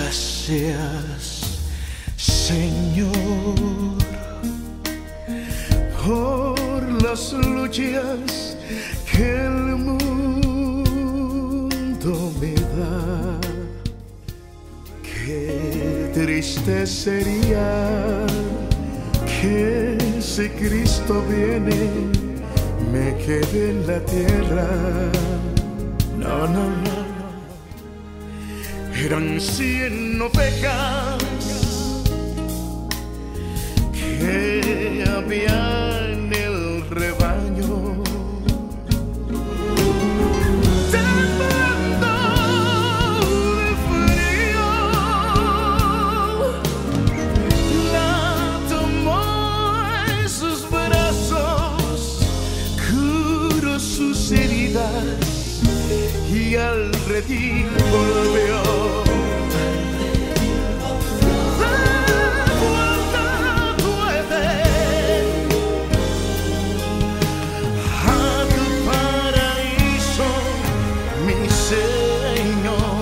Gracias, Señor, por las luchas que el mundo me da. Qué triste sería que si Cristo viene me quede en la tierra. No, no, no. Eran 100 ovejas que había en el rebaño, temblando de frío. La tomó en sus brazos, curó sus heridas y al redil volvió. Señor,